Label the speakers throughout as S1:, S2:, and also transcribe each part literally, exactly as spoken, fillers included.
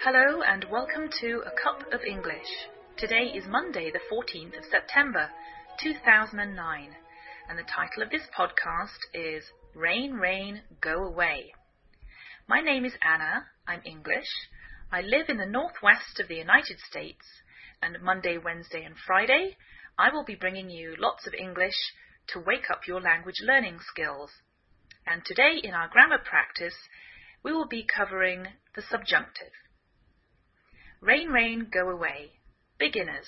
S1: Hello and welcome to A Cup of English. Today is Monday the fourteenth of September two thousand nine and the title of this podcast is Rain, Rain, Go Away. My name is Anna, I'm English. I live in the northwest of the United States and Monday, Wednesday and Friday I will be bringing you lots of English to wake up your language learning skills. And today in our grammar practice we will be covering the subjunctive. Rain, rain, go away. Beginners.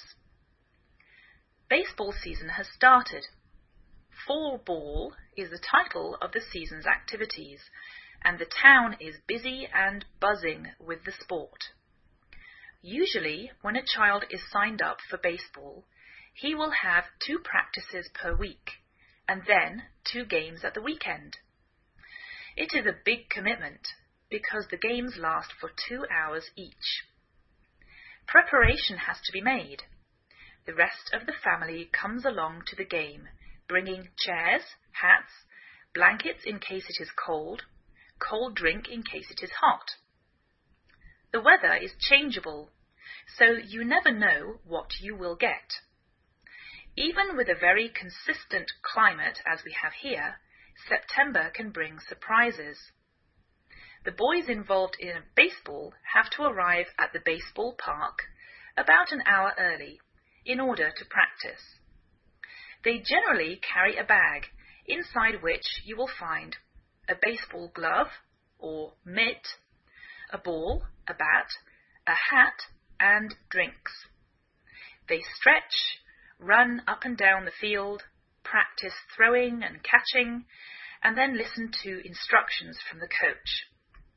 S1: Baseball season has started. Fall ball is the title of the season's activities, and the town is busy and buzzing with the sport. Usually, when a child is signed up for baseball, he will have two practices per week, and then two games at the weekend. It is a big commitment, because the games last for two hours each. Preparation has to be made. The rest of the family comes along to the game, bringing chairs, hats, blankets in case it is cold, cold drink in case it is hot. The weather is changeable, so you never know what you will get. Even with a very consistent climate as we have here, September can bring surprises. The boys involved in baseball have to arrive at the baseball park about an hour early in order to practice. They generally carry a bag inside which you will find a baseball glove or mitt, a ball, a bat, a hat, and drinks. They stretch, run up and down the field, practice throwing and catching, and then listen to instructions from the coach.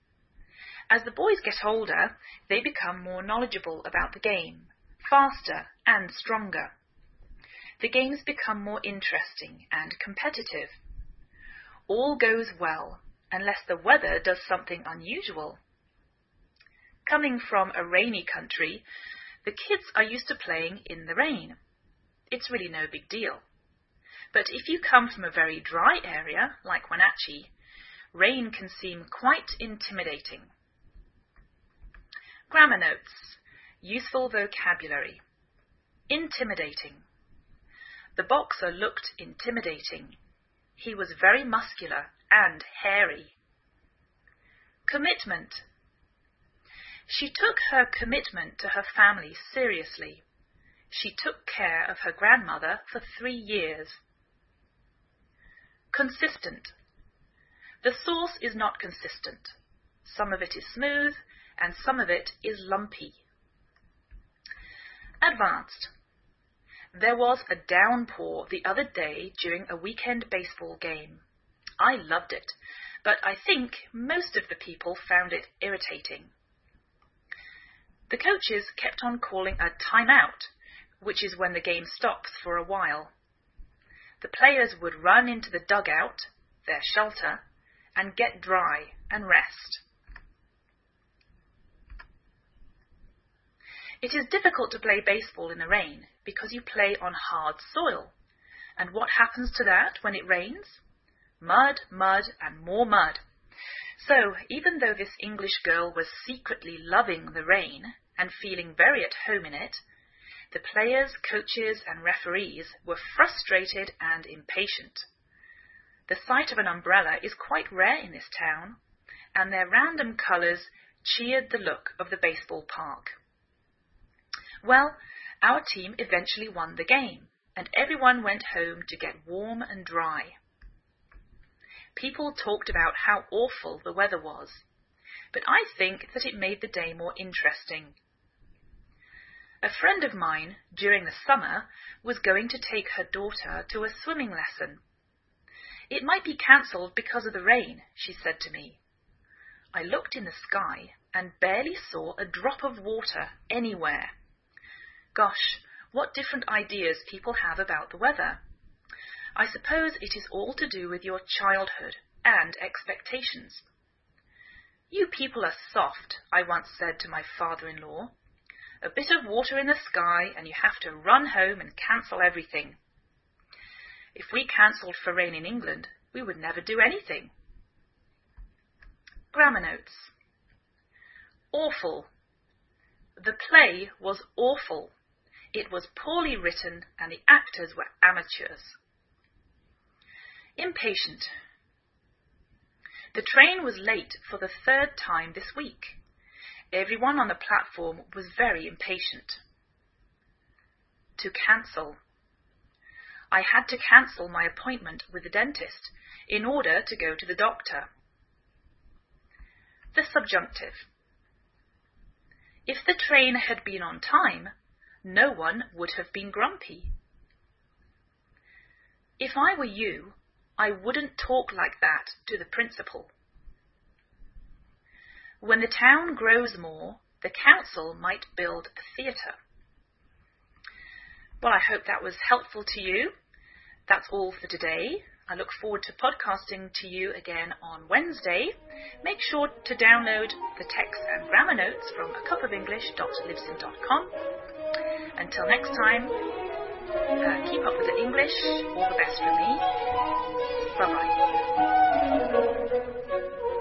S1: As the boys get older, they become more knowledgeable about the game, faster and stronger. The games become more interesting and competitive. All goes well, unless the weather does something unusual. Coming from a rainy country, the kids are used to playing in the rain. It's really no big deal. But if you come from a very dry area, like Wenatchee, rain can seem quite intimidating. Grammar notes. Useful vocabulary. Intimidating. The boxer looked intimidating. He was very muscular and hairy. Commitment. She took her commitment to her family seriously. She took care of her grandmother for three years. Consistent. The sauce is not consistent. Some of it is smooth, and some of it is lumpy. Advanced. There was a downpour the other day during a weekend baseball game. I loved it, but I think most of the people found it irritating. The coaches kept on calling a timeout, which is when the game stops for a while. The players would run into the dugout, their shelter, and get dry and rest. It is difficult to play baseball in the rain because you play on hard soil. And what happens to that when it rains? Mud, mud, and more mud. So, even though this English girl was secretly loving the rain and feeling very at home in it, the players, coaches, and referees were frustrated and impatient. The sight of an umbrella is quite rare in this town, and their random colours cheered the look of the baseball park. Well, our team eventually won the game, and everyone went home to get warm and dry. People talked about how awful the weather was, but I think that it made the day more interesting. A friend of mine, during the summer, was going to take her daughter to a swimming lesson. It might be cancelled because of the rain, she said to me. I looked in the sky and barely saw a drop of water anywhere. Gosh, what different ideas people have about the weather. I suppose it is all to do with your childhood and expectations. You people are soft, I once said to my father-in-law. A bit of water in the sky and you have to run home and cancel everything. If we cancelled for rain in England, we would never do anything. Grammar notes. Awful, The play was awful. It was poorly written and the actors were amateurs. Impatient. The train was late for the third time this week. Everyone on the platform was very impatient. To cancel. I had to cancel my appointment with the dentist in order to go to the doctor. The subjunctive. If the train had been on time, no one would have been grumpy. If I were you, I wouldn't talk like that to the principal. When the town grows more, the council might build a theatre. Well, I hope that was helpful to you. That's all for today. I look forward to podcasting to you again on Wednesday. Make sure to download the text and grammar notes from a cup of english dot libsyn dot com. Until next time, uh, keep up with the English. All the best from me. Bye-bye.